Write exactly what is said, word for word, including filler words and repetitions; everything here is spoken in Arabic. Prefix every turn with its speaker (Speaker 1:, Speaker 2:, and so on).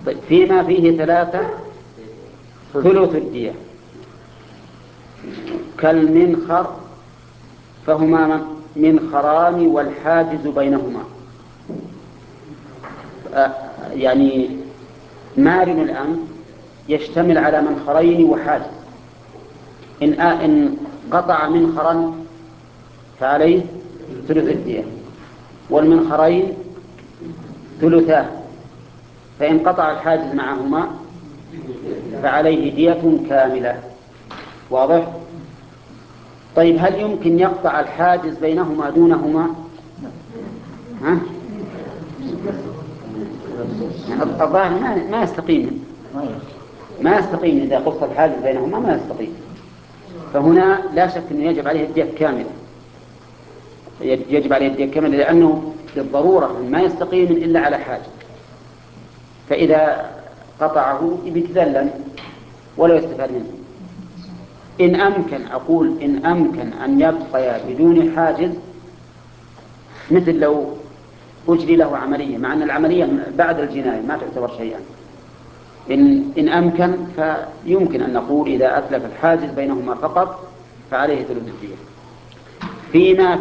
Speaker 1: طيب فيما فيه ثلاثة ثلث الدية كالمنخر فهما منخران والحاجز بينهما. يعني مارن الأنف يشتمل على منخرين وحاجز، إن إن قطع منخرا فعليه ثلث الدية، والمنخرين ثلثان، فإن قطع الحاجز معهما فعليه دية كاملة. واضح؟ طيب هل يمكن يقطع الحاجز بينهما دونهما؟ ها؟ الظاهر ما ما يستقيم ما يستقيم إذا قص الحاجز بينهما ما يستقيم. فهنا لا شك أنه يجب عليه الدية كاملة، يجب عليه الدية كاملة لأنه بالضرورة ما يستقيم إلا على حاجز، فإذا قطعه يتذلل ولا يستفاد منه. إن أمكن أقول إن أمكن أن يبقى بدون حاجز، مثل لو أجري له عملية، مع أن العملية بعد الجناية ما تعتبر شيئا، إن, إن أمكن فيمكن أن نقول إذا أتلف الحاجز بينهما فقط فعليه ثلث الدية. فيما